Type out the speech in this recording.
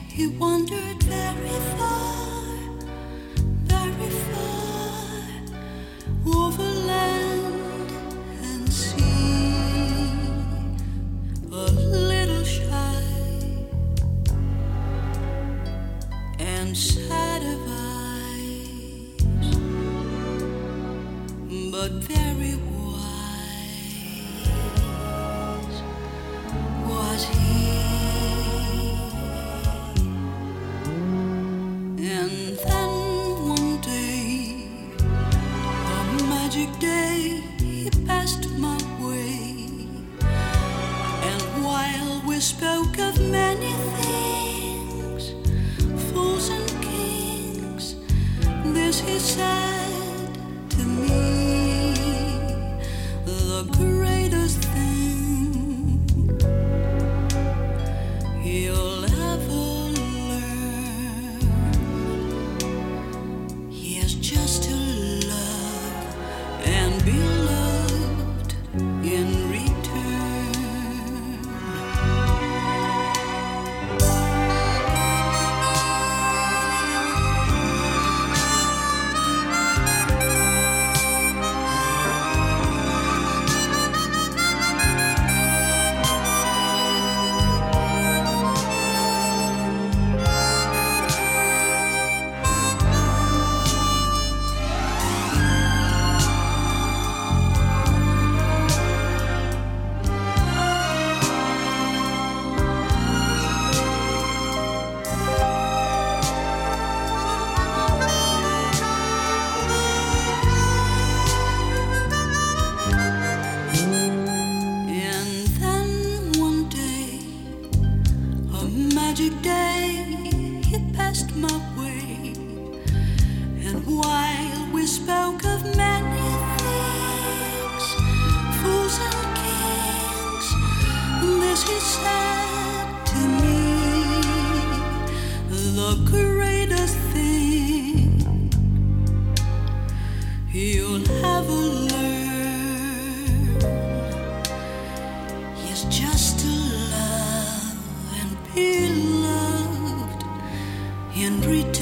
He wandered very far, very far, over land and sea, a little shy and sad of eyes, but very wise was he. And then one day, a magic day, he passed my way. And while we spoke of many things, fools and kings, this he said to me: the greatest thing he'll ever learn is just to love and be loved in return. Magic day, he passed my way, and while we spoke of many things, fools and kings, this he said to me: the greatest thing you'll ever learn is just to love and be loved in return.